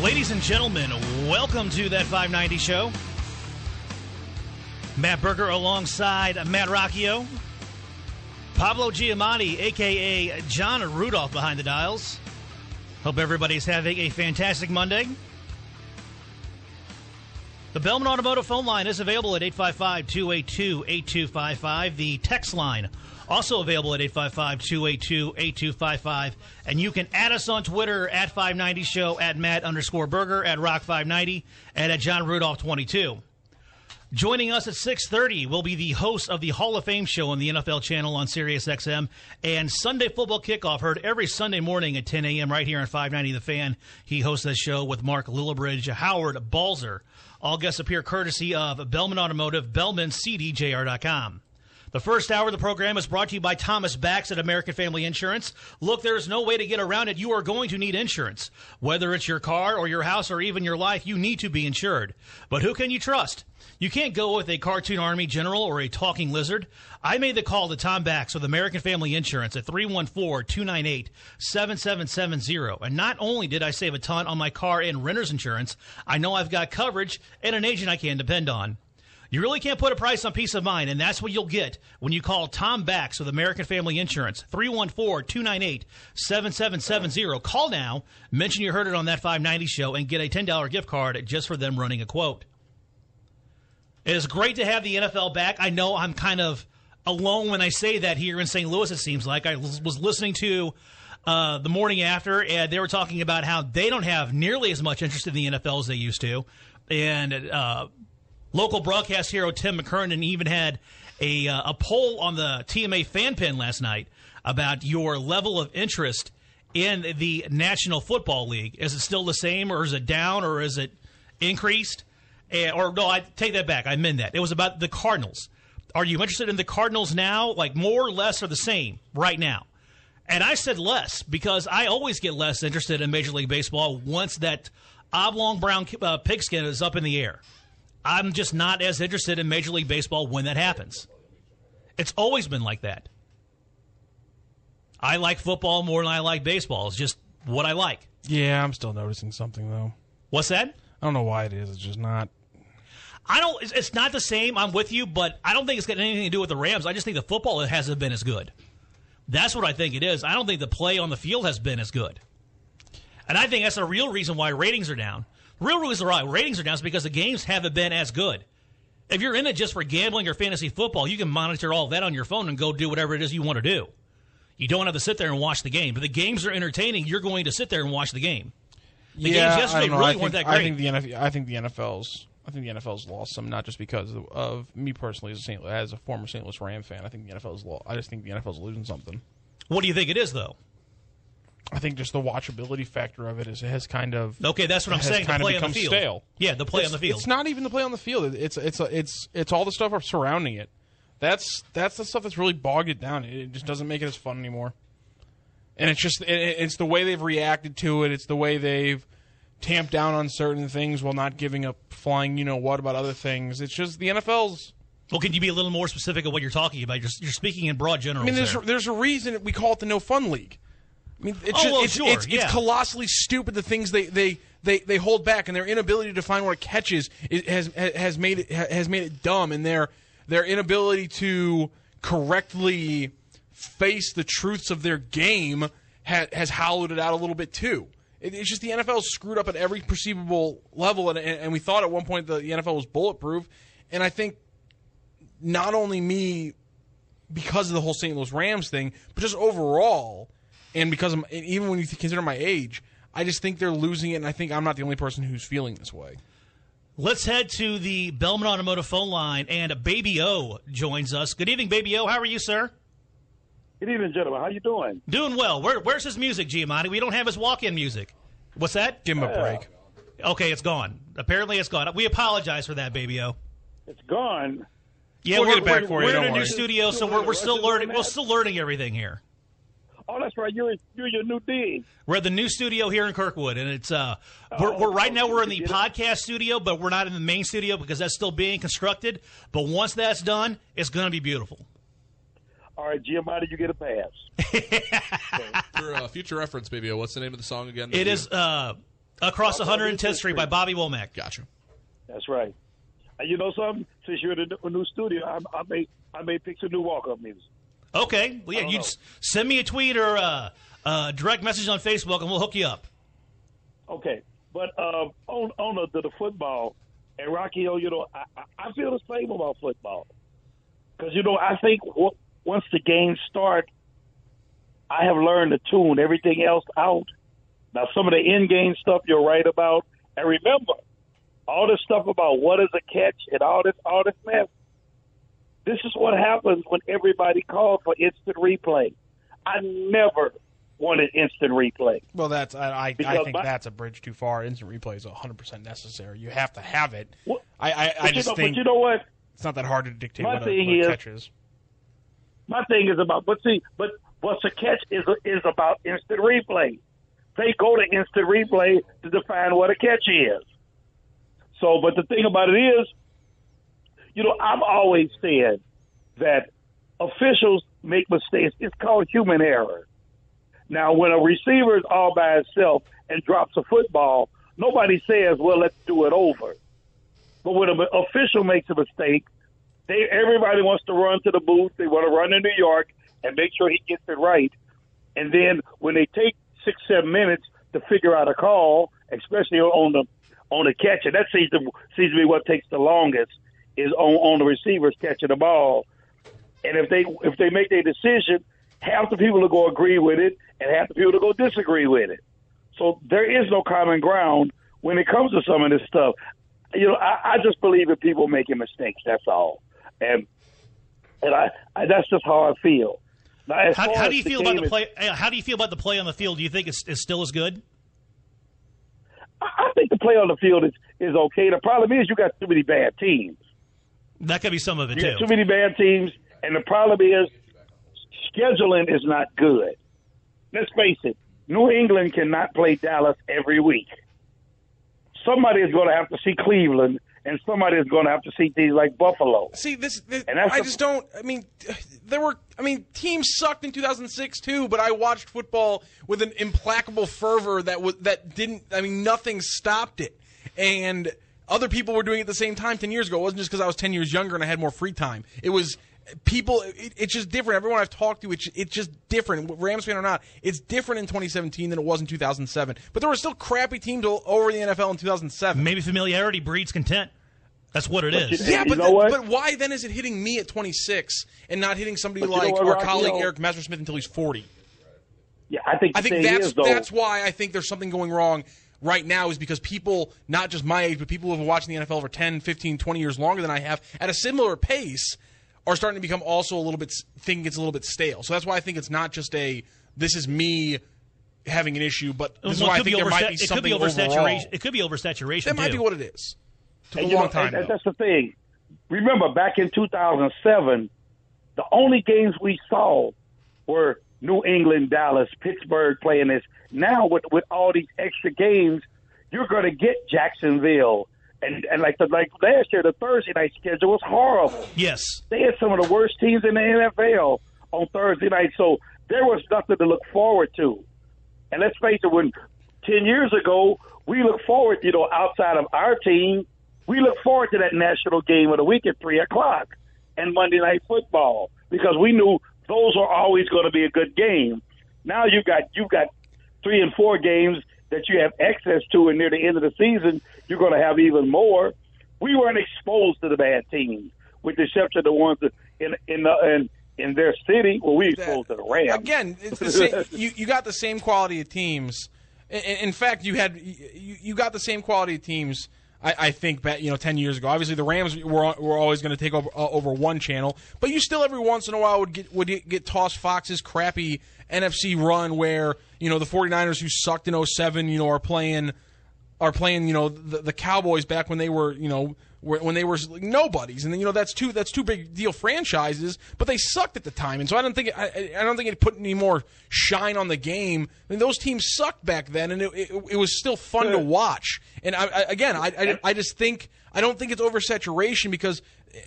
Ladies and gentlemen, welcome to that 590 show. Matt Berger alongside Matt Rocchio. Pablo Giamatti, a.k.a. John Rudolph, behind the dials. Hope everybody's having a fantastic Monday. The Bellman Automotive phone line is available at 855-282-8255. The text line also available at 855-282-8255. And you can add us on Twitter at 590 show, at Matt_Berger, at Rock590, and at John Rudolph22. Joining us at 6:30 will be the host of the Hall of Fame show on the NFL channel on SiriusXM and Sunday Football Kickoff, heard every Sunday morning at 10 a.m. right here on 590 The Fan. He hosts that show with Mark Lillibridge, Howard Balzer. All guests appear courtesy of Bellman Automotive, BellmanCDJR.com. The first hour of the program is brought to you by Thomas Bax at American Family Insurance. Look, there's no way to get around it. You are going to need insurance. Whether it's your car or your house or even your life, you need to be insured. But who can you trust? You can't go with a cartoon army general or a talking lizard. I made the call to Tom Bax with American Family Insurance at 314-298-7770. And not only did I save a ton on my car and renter's insurance, I know I've got coverage and an agent I can depend on. You really can't put a price on peace of mind, and that's what you'll get when you call Tom Bax with American Family Insurance, 314-298-7770. Call now, mention you heard it on that 590 show, and get a $10 gift card just for them running a quote. It is great to have the NFL back. I know I'm kind of alone when I say that here in St. Louis, it seems like. I was listening to the morning after, and they were talking about how they don't have nearly as much interest in the NFL as they used to. And local broadcast hero Tim McKernan even had a poll on the TMA fan pin last night about your level of interest in the National Football League. Is it still the same, or is it down, or is it increased? Or no, I take that back. I meant that. It was about the Cardinals. Are you interested in the Cardinals now, like more or less or the same right now? And I said less, because I always get less interested in Major League Baseball once that oblong brown pigskin is up in the air. I'm just not as interested in Major League Baseball when that happens. It's always been like that. I like football more than I like baseball. It's just what I like. Yeah, I'm still noticing something, though. What's that? I don't know why it is. It's just not. It's not the same. I'm with you, but I don't think it's got anything to do with the Rams. I just think the football hasn't been as good. That's what I think it is. I don't think the play on the field has been as good. And I think that's the real reason why ratings are down. The real reason why ratings are down is because the games haven't been as good. If you're in it just for gambling or fantasy football, you can monitor all that on your phone and go do whatever it is you want to do. You don't have to sit there and watch the game. But the games are entertaining. You're going to sit there and watch the game. The games yesterday really weren't that great. I think the NFL's lost some, not just because of me personally as a former St. Louis Ram fan. I think the NFL's lost. I just think the NFL's losing something. What do you think it is, though? I think just the watchability factor of it has kind of okay. That's what I'm saying. The play on the field. Stale. Yeah, the play on the field. It's not even the play on the field. It's all the stuff surrounding it. That's the stuff that's really bogged it down. It just doesn't make it as fun anymore. And it's just it's the way they've reacted to it. It's the way they've tamped down on certain things while not giving a flying what about other things. It's just the NFL's. Well, can you be a little more specific of what you're talking about? You're speaking in broad generals. I mean, there's a reason we call it the No Fun League. I mean, it's colossally stupid the things they hold back, and their inability to define what a catch is has made it dumb, and their inability to correctly face the truths of their game has hollowed it out a little bit too. It's just the NFL screwed up at every perceivable level, and we thought at one point the NFL was bulletproof, and I think not only me because of the whole St. Louis Rams thing, but just overall. And because even when you consider my age, I just think they're losing it, and I think I'm not the only person who's feeling this way. Let's head to the Bellman Automotive phone line, and Baby O joins us. Good evening, Baby O. How are you, sir? Good evening, gentlemen. How you doing? Doing well. Where's his music, Giamatti? We don't have his walk-in music. What's that? Give him a break. Okay, it's gone. Apparently it's gone. We apologize for that, Baby O. It's gone? Yeah, we'll get it back for you. We're in a new studio, so we're still learning. We're still learning everything here. Oh, that's right. You're your new dean. We're at the new studio here in Kirkwood, and it's we're right now we're in the podcast studio, but we're not in the main studio because that's still being constructed. But once that's done, it's going to be beautiful. All right, Giamatti, you get a pass. For future reference, Baby O, what's the name of the song again? It is Across 110th Street by Bobby Womack. Gotcha. That's right. And you know something? Since you're in the new studio, I may pick some new walk-up music. Okay. Well, yeah, you send me a tweet or a direct message on Facebook, and we'll hook you up. Okay. But on the football, and Rocky, you know, I feel the same about football. Because, you know, I think once the games start, I have learned to tune everything else out. Now, some of the in-game stuff you're right about. And remember, all this stuff about what is a catch and all this mess, this is what happens when everybody calls for instant replay. I never wanted instant replay. Well, I think that's a bridge too far. Instant replay is 100% necessary. You have to have it. Well, I just think but you know what? It's not that hard to dictate what a catch is. My thing is about, but what's a catch is about instant replay. They go to instant replay to define what a catch is. So, but the thing about it is, you know, I've always said that officials make mistakes. It's called human error. Now, when a receiver is all by himself and drops a football, nobody says, well, let's do it over. But when an official makes a mistake, everybody wants to run to the booth. They want to run to New York and make sure he gets it right. And then when they take 6-7 minutes to figure out a call, especially on the catch, and that seems to be what takes the longest, is on the receivers catching the ball. And if they make their decision, half the people will go agree with it, and half the people will go disagree with it. So there is no common ground when it comes to some of this stuff. You know, I just believe in people making mistakes. That's all, and I that's just how I feel. Now, how do you feel about the play? How do you feel about the play on the field? Do you think it's still as good? I think the play on the field is okay. The problem is you got too many bad teams. That could be some of it, too. Too many bad teams, and the problem is scheduling is not good. Let's face it, New England cannot play Dallas every week. Somebody is going to have to see Cleveland, and somebody is going to have to see teams like Buffalo. See, teams sucked in 2006 too, but I watched football with an implacable fervor nothing stopped it. And other people were doing it at the same time 10 years ago. It wasn't just because I was 10 years younger and I had more free time. It was people, it's just different. Everyone I've talked to, it's just different. Rams fan or not, it's different in 2017 than it was in 2007. But there were still crappy teams over the NFL in 2007. Maybe familiarity breeds content. That's what it is. Yeah, but why then is it hitting me at 26 and not hitting somebody like our colleague Eric Messersmith until he's 40? Yeah, I think that's why I think there's something going wrong right now, is because people, not just my age, but people who have been watching the NFL for 10, 15, 20 years longer than I have, at a similar pace, are starting to become also thinking it's a little bit stale. So that's why I think it's not just this is me having an issue, but this is why I think there might be something overall. It could be oversaturation. That might be what it is. Took a long time. That's the thing. Remember, back in 2007, the only games we saw were New England, Dallas, Pittsburgh playing this. Now, with all these extra games, you're going to get Jacksonville. And like last year, the Thursday night schedule was horrible. Yes. They had some of the worst teams in the NFL on Thursday night, so there was nothing to look forward to. And let's face it, when 10 years ago, we look forward, outside of our team, we look forward to that national game of the week at 3 o'clock and Monday Night Football, because we knew those are always going to be a good game. Now you've got 3 and 4 games that you have access to, and near the end of the season, you're going to have even more. We weren't exposed to the bad teams, with the exception of the ones that in their city. Well, we exposed to the Rams. Again, it's the same. You got the same quality of teams. In fact, you got the same quality of teams. I think 10 years ago. Obviously, the Rams were always going to take over one channel, but you still every once in a while would get tossed Fox's crappy NFC run where the 49ers, who sucked in 2007, are playing the Cowboys back when they were when they were nobodies, and then that's two big deal franchises, but they sucked at the time, and so I don't think it put any more shine on the game. I mean, those teams sucked back then, and it was still fun to watch. And I just think I don't think it's oversaturation, because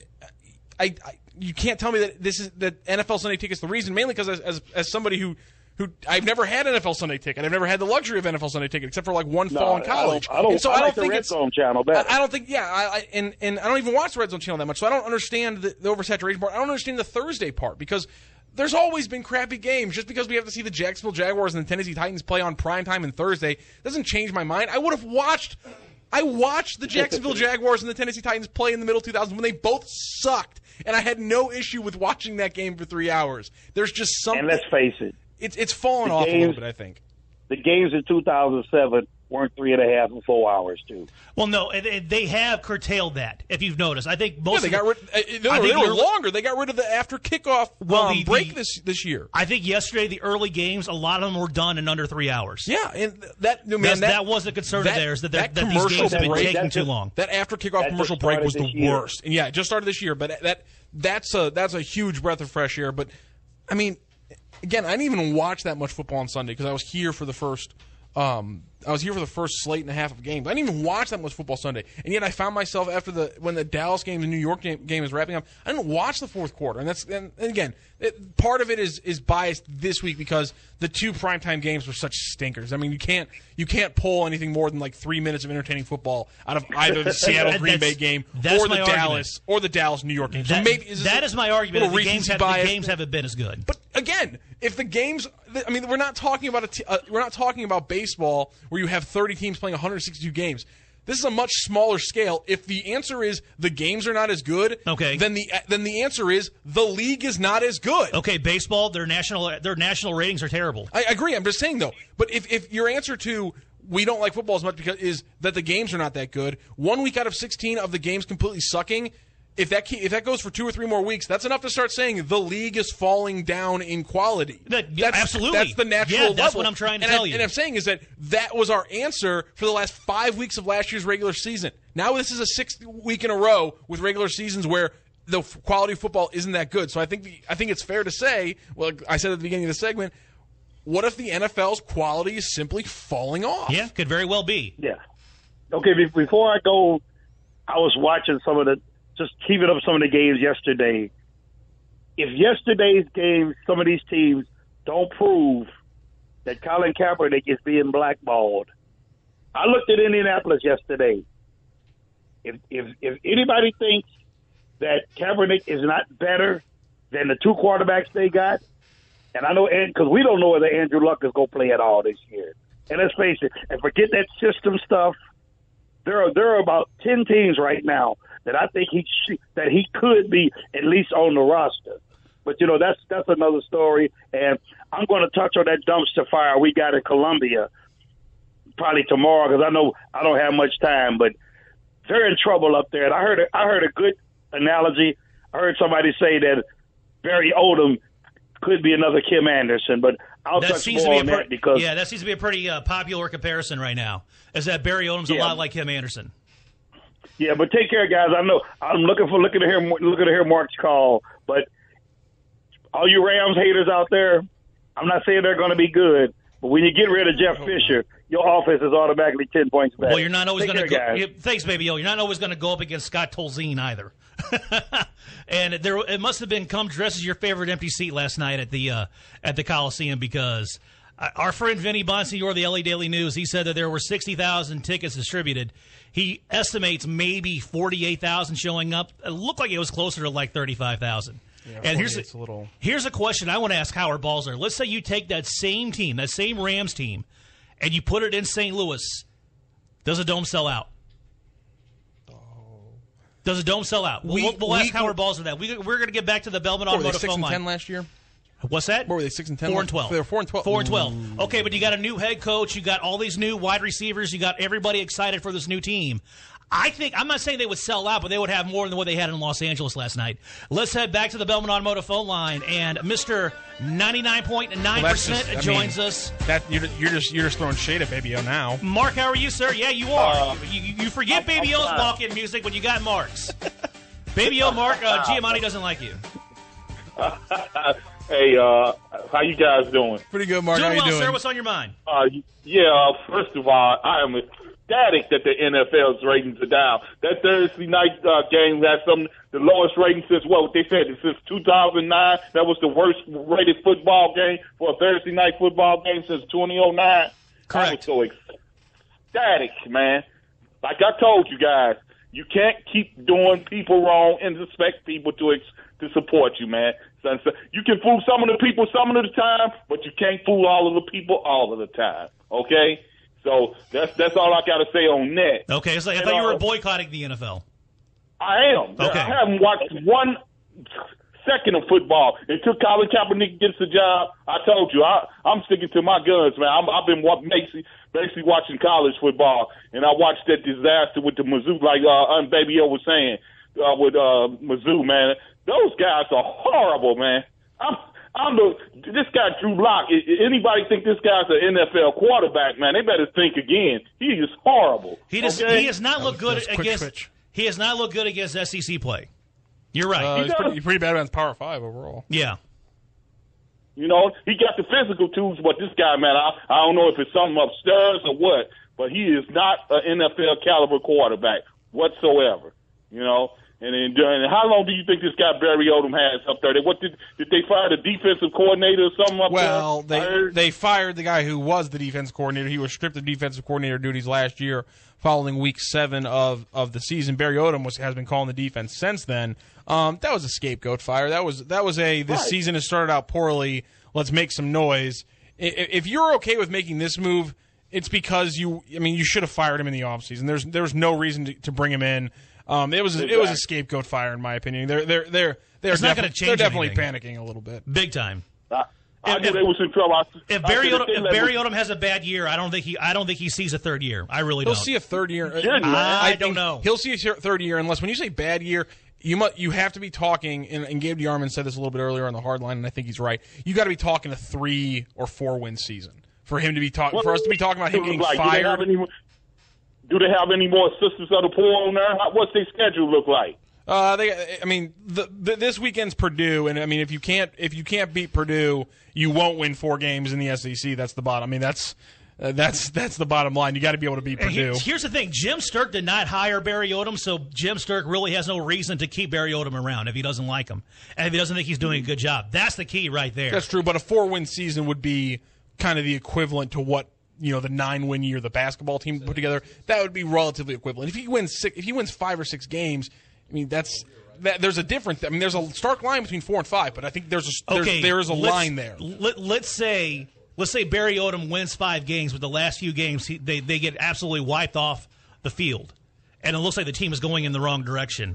you can't tell me that NFL Sunday Ticket's the reason. Mainly because as somebody who who I've never had an NFL Sunday ticket. I've never had the luxury of NFL Sunday ticket except for like one fall in college. I don't think the Red Zone channel better. I don't think. Yeah, and I don't even watch the Red Zone channel that much, so I don't understand the oversaturation part. I don't understand the Thursday part because there's always been crappy games. Just because we have to see the Jacksonville Jaguars and the Tennessee Titans play on primetime on Thursday doesn't change my mind. I watched the Jacksonville Jaguars and the Tennessee Titans play in the middle 2000s when they both sucked, and I had no issue with watching that game for 3 hours. There's just something. And let's face it. It's fallen off a little bit, I think. The games in 2007 weren't 3.5 and 4 hours, too. Well, no, they have curtailed that, if you've noticed. I think most they got rid. They were longer. They got rid of the after kickoff break this year. I think yesterday the early games, a lot of them were done in under 3 hours. Yeah, and that was a concern of theirs that these games have been taking too long. That after kickoff commercial break was the worst. And yeah, it just started this year, but that's a huge breath of fresh air. But I mean, again, I didn't even watch that much football on Sunday because I was here for the first. I was here for the first slate and a half of games. I didn't even watch that much football Sunday, and yet I found myself when the Dallas game, the New York game is wrapping up. I didn't watch the fourth quarter, and again, part of it is biased this week because the two primetime games were such stinkers. I mean, you can't pull anything more than like 3 minutes of entertaining football out of either the Seattle Green Bay game or the Dallas New York game. So that is my argument. The games haven't been as good. But again, if the games, I mean, we're not talking about baseball where you have 30 teams playing 162 games. This is a much smaller scale. If the answer is the games are not as good, okay, then the answer is the league is not as good. Okay, baseball, their national ratings are terrible. I agree. I'm just saying though. But if your answer to we don't like football as much because is that the games are not that good, 1 week out of 16 of the games completely sucking. If that goes for 2 or 3 more weeks, that's enough to start saying the league is falling down in quality. Absolutely. That's the natural level. That's what I'm trying to tell you. And I'm saying is that was our answer for the last 5 weeks of last year's regular season. Now this is a 6th week in a row with regular seasons where the quality of football isn't that good. So I think it's fair to say, well, I said at the beginning of the segment, what if the NFL's quality is simply falling off? Yeah, could very well be. Yeah. Okay, before I go, I was watching just keeping up some of the games yesterday. If yesterday's game, some of these teams don't prove that Colin Kaepernick is being blackballed. I looked at Indianapolis yesterday. If anybody thinks that Kaepernick is not better than the 2 quarterbacks they got, and I know, because we don't know whether Andrew Luck is going to play at all this year. And let's face it, and forget that system stuff, there are about 10 teams right now that I think he could be at least on the roster. But, that's another story. And I'm going to touch on that dumpster fire we got in Columbia probably tomorrow because I know I don't have much time. But they're in trouble up there. And I heard a good analogy. I heard somebody say that Barry Odom could be another Kim Anderson. But I'll touch more on that because... Yeah, that seems to be a pretty popular comparison right now, is that Barry Odom's a lot like Kim Anderson. Yeah, but take care, guys. I know I'm looking to hear Mark's call, but all you Rams haters out there, I'm not saying they're going to be good, but when you get rid of Jeff Fisher, your offense is automatically 10 points back. Well, you're not always going to go. Thanks, Baby O. You're not always going to go up against Scott Tolzien either. And it must have been come dressed as your favorite empty seat last night at the Coliseum because our friend Vinny Bonsignor of the LA Daily News, he said that there were 60,000 tickets distributed. He estimates maybe 48,000 showing up. It looked like it was closer to like 35,000. Yeah, and here's a question I want to ask Howard Balzer. Let's say you take that same team, that same Rams team, and you put it in St. Louis. Does a dome sell out? Does a dome sell out? We'll ask Howard Balzer that. We're going to get back to the Belmont Automotive phone line. 6-10 last year? What's that? What were they, 6-10? 4-12. They were 4-12. 4-12. Okay, but you got a new head coach. You got all these new wide receivers. You got everybody excited for this new team. I'm not saying they would sell out, but they would have more than what they had in Los Angeles last night. Let's head back to the Belmont Automotive phone line, and Mr. 99.9% joins us. You're just throwing shade at Baby O now. Mark, how are you, sir? Yeah, you are. You forget Baby O's walk-in music when you got Mark's. Baby O, Mark, Giamatti doesn't like you. Hey, how you guys doing? Pretty good, Mark. Doing how you well, doing? Sir. What's on your mind? First of all, I am ecstatic that the NFL's ratings are down. That Thursday night game has the lowest ratings since what they said since 2009. That was the worst rated football game for a Thursday night football game since 2009. Correct. I was so ecstatic, man. Like I told you guys, you can't keep doing people wrong and expect people to support you, man. So you can fool some of the people some of the time, but you can't fool all of the people all of the time. Okay? So that's all I got to say on that. Okay, so I thought you were boycotting the NFL. I am. Okay. I haven't watched 1 second of football. Until Colin Kaepernick gets the job, I told you, I'm sticking to my guns, man. I've been basically watching college football, and I watched that disaster with the Mizzou, like Baby O was saying, with Mizzou, man. Those guys are horrible, man. This guy Drew Lock. Anybody think this guy's an NFL quarterback, man? They better think again. He is horrible. He has not looked good against. He has not looked good against SEC play. You're right. He's pretty bad against Power 5 overall. Yeah. You know, he got the physical tools, but this guy, man, I don't know if it's something upstairs or what, but he is not an NFL caliber quarterback whatsoever. You know. And how long do you think this guy Barry Odom has up there? What did they fire the defensive coordinator or something up there? Well, they fired the guy who was the defense coordinator. He was stripped of defensive coordinator duties last year following Week 7 of the season. Barry Odom has been calling the defense since then. That was a scapegoat fire. That was this season has started out poorly. Let's make some noise. If you're okay with making this move, it's because you should have fired him in the offseason. There's no reason to bring him in. It was a scapegoat fire in my opinion. They're definitely panicking a little bit, big time. I knew they was in trouble. If Barry Odom has a bad year, I don't think he sees a third year. I really don't. He'll see a third year. I don't know. He'll see a third year unless when you say bad year, you have to be talking. And Gabe DeArmond said this a little bit earlier on the hard line, and I think he's right. You got to be talking a 3 or 4 win season for him to be talking. For us to be talking about him getting fired. Do they have any more Sisters of the Poor on there? What's their schedule look like? This weekend's Purdue, and if you can't beat Purdue, you won't win 4 games in the SEC. That's the bottom. That's the bottom line. You got to be able to beat Purdue. Here's the thing: Jim Sterk did not hire Barry Odom, so Jim Sterk really has no reason to keep Barry Odom around if he doesn't like him and if he doesn't think he's doing a good job. That's the key right there. That's true, but a 4-win season would be kind of the equivalent to what. The 9-win year the basketball team put together, that would be relatively equivalent. If he wins 5 or 6 games, there's a difference. There's a stark line between 4 and 5, but I think there is a line there. Let's say Barry Odom wins 5 games, but the last few games they get absolutely wiped off the field, and it looks like the team is going in the wrong direction.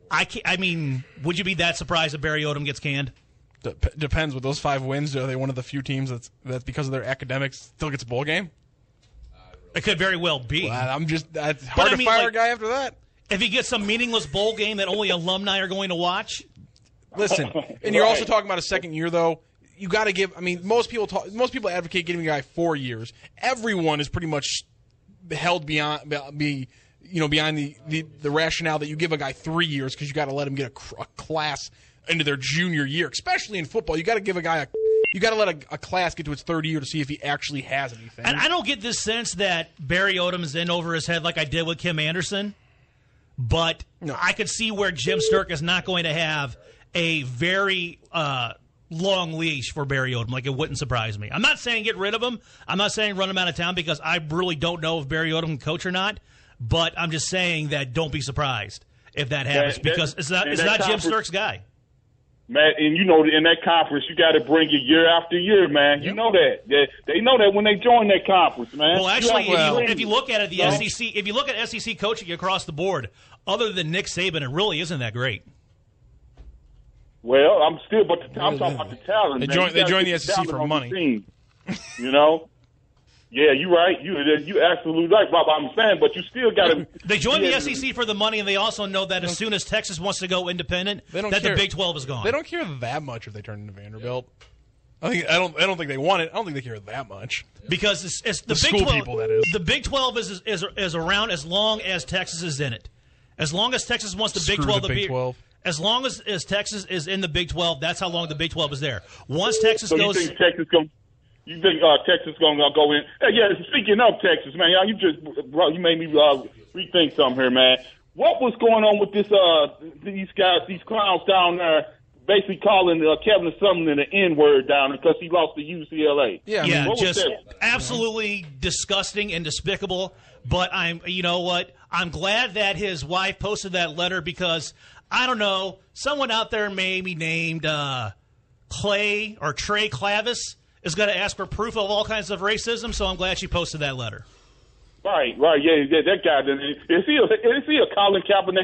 Would you be that surprised if Barry Odom gets canned? Depends. With those 5 wins, are they one of the few teams that's because of their academics still gets a bowl game? It could very well be. Well, it's hard to fire a guy after that. If he gets some meaningless bowl game that only alumni are going to watch. Listen, and you're also talking about a second year, though. You got to give. Most people advocate giving a guy 4 years. Everyone is pretty much held beyond the rationale that you give a guy 3 years because you got to let him get a class into their junior year, especially in football. You got to give a guy you got to let a class get to its third year to see if he actually has anything. And I don't get this sense that Barry Odom is in over his head like I did with Kim Anderson, but no. I could see where Jim Sterk is not going to have a very long leash for Barry Odom. Like, it wouldn't surprise me. I'm not saying get rid of him. I'm not saying run him out of town because I really don't know if Barry Odom can coach or not, but I'm just saying that don't be surprised if that happens because it's not Jim Sterk's guy. Man, and in that conference, you got to bring it year after year, man. Yep. You know that. They know that when they join that conference, man. Well, actually, if you look at it, SEC, if you look at SEC coaching across the board, other than Nick Saban, it really isn't that great. Well, I'm talking about the talent. They join the SEC for money. Yeah, you're right. You absolutely right, Bob. I'm saying, but you still got to. They join the SEC for the money, and they also know that as soon as Texas wants to go independent, the Big 12 is gone. They don't care that much if they turn into Vanderbilt. I don't think they want it. I don't think they care that much because it's the Big 12. People, that is. The Big 12 is around as long as Texas is in it. As long as Texas wants the Big 12 to be. 12. As long as Texas is in the Big 12, that's how long the Big 12 is there. Once Texas goes. You think Texas goes? You think Texas going to go in? Hey, yeah, speaking of Texas, man, you made me rethink something here, man. What was going on with these guys, these clowns down there, basically calling Kevin Sumlin an N-word down because he lost to UCLA? Yeah, just absolutely disgusting and despicable. But you know what? I'm glad that his wife posted that letter because, I don't know, someone out there maybe named Clay or Trey Clavis is going to ask for proof of all kinds of racism, so I'm glad she posted that letter. Right, yeah, that guy. Is he a Colin Kaepernick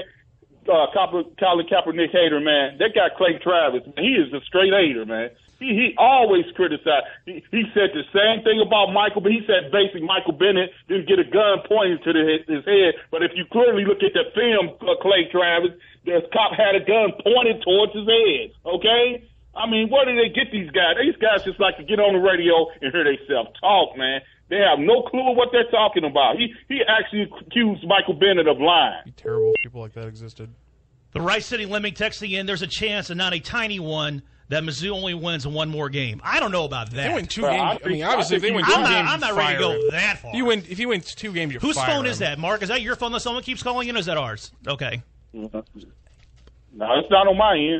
hater, man? That guy Clay Travis, man, he is a straight hater, man. He always criticized. He said the same thing about Michael, but he said basically Michael Bennett didn't get a gun pointed to his head. But if you clearly look at the film, Clay Travis, the cop had a gun pointed towards his head. Okay. I mean, where do they get these guys? These guys just like to get on the radio and hear themselves talk, man. They have no clue what they're talking about. He actually accused Michael Bennett of lying. Terrible if people like that existed. The Rice City Lemming texting in, there's a chance, and not a tiny one, that Mizzou only wins one more game. I don't know about that. They win 2 games. Obviously, if they win 2 games, I'm not ready to go that far. If you win 2 games, you Whose fire phone him. is that, Mark? Is that your phone that someone keeps calling in, or is that ours? Okay. No, it's not on my end.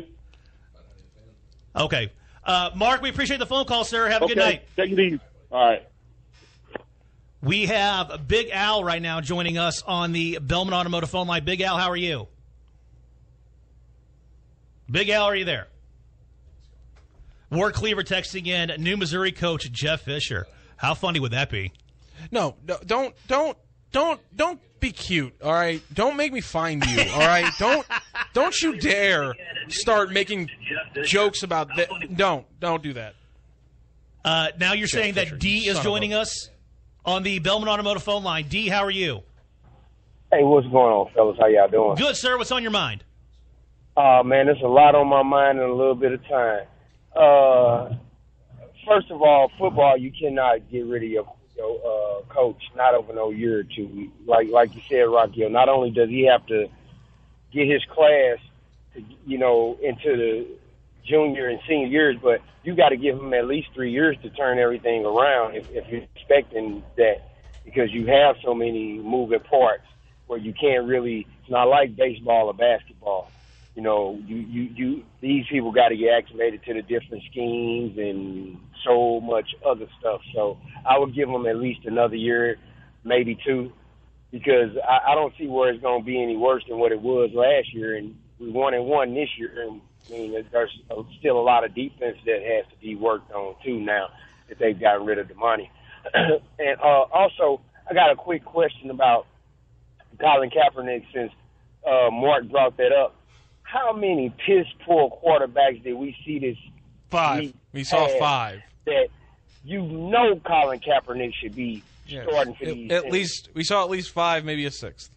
Okay. Mark, we appreciate the phone call, sir. Have a good night. Take it easy. All right. We have Big Al right now joining us on the Bellman Automotive phone line. Big Al, how are you? Big Al, are you there? Ward Cleaver texting in, new Missouri coach Jeff Fisher. How funny would that be? No, don't be cute, all right? Don't make me find you, all right? Don't you dare start making jokes about that. Don't do that. Now you're saying that D is joining us on the Bellman Automotive phone line. D, how are you? Hey, what's going on, fellas? How y'all doing? Good, sir. What's on your mind? Man, there's a lot on my mind in a little bit of time. First of all, football, you cannot get rid of your coach, not over no year or two. Like you said, Rocky, not only does he have to get his class, into the junior and senior years, but you got to give him at least 3 years to turn everything around if you're expecting that, because you have so many moving parts where you can't really. It's not like baseball or basketball. These people got to get acclimated to the different schemes and so much other stuff. So I would give them at least another year, maybe 2, because I don't see where it's going to be any worse than what it was last year. And we 1-1 this year. And I mean, there's still a lot of defense that has to be worked on too now that they've gotten rid of the money. And also, I got a quick question about Colin Kaepernick since Mark brought that up. How many piss-poor quarterbacks did we see this 5. We saw 5. That Colin Kaepernick should be starting for these at least we saw at least 5, maybe a 6th.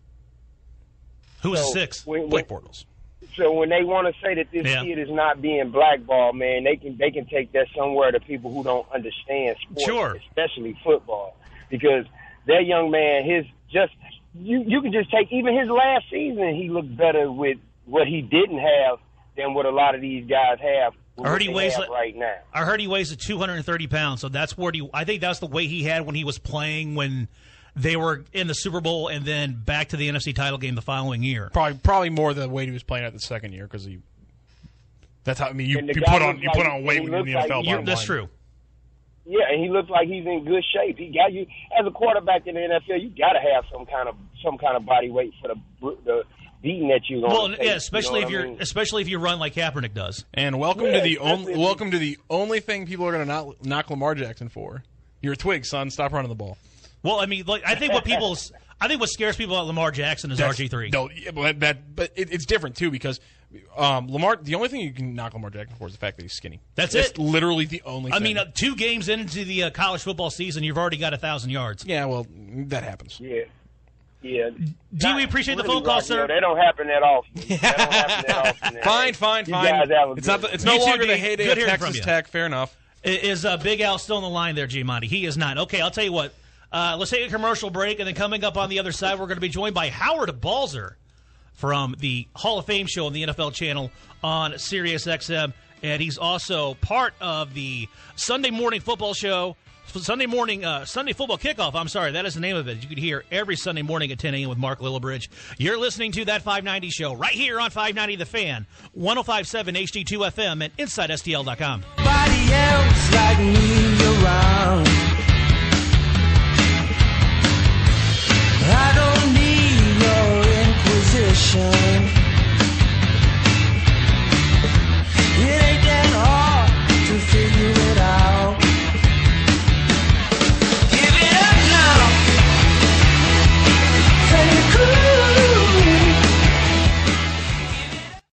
Who is 6? Blake Bortles. So when they want to say that this kid is not being blackballed, man, they can take that somewhere to people who don't understand sports, especially football, because that young man, you can just take even his last season, he looked better with what he didn't have than what a lot of these guys have. I heard he weighs right now. I heard he weighs 230 pounds, so that's where I think that's the weight he had when he was playing when they were in the Super Bowl and then back to the NFC title game the following year. Probably more the weight he was playing at the second year, because that's how you put on weight when you're in the NFL. That's true. Yeah, and he looks like he's in good shape. He got you as a quarterback in the NFL. You got to have some kind of body weight for the beating that you're going to take. Yeah, especially if you run like Kaepernick does. And welcome to the only thing people are going to knock Lamar Jackson for. You're a twig, son. Stop running the ball. Well, I mean, I think what scares people about Lamar Jackson is RG3. No, but it's different too, because Lamar. The only thing you can knock Lamar Jackson for is the fact that he's skinny. That's literally the only thing. I mean, 2 games into the college football season, you've already got 1,000 yards. Yeah, well, that happens. Yeah. Yeah. Do we appreciate the phone call, sir? They don't happen that often. Fine. It's no longer the heyday of Texas Tech. Fair enough. Is Big Al still on the line there, Giamatti? He is not. Okay, I'll tell you what. Let's take a commercial break, and then coming up on the other side, we're going to be joined by Howard Balzer from the Hall of Fame show on the NFL channel on Sirius XM, and he's also part of the Sunday morning football show Sunday morning, Sunday football kickoff. I'm sorry, that is the name of it. You could hear every Sunday morning at 10 a.m. with Mark Lillibridge. You're listening to That 590 Show right here on 590 The Fan, 105.7 HD2 FM, and InsideSTL.com. Nobody else like me around.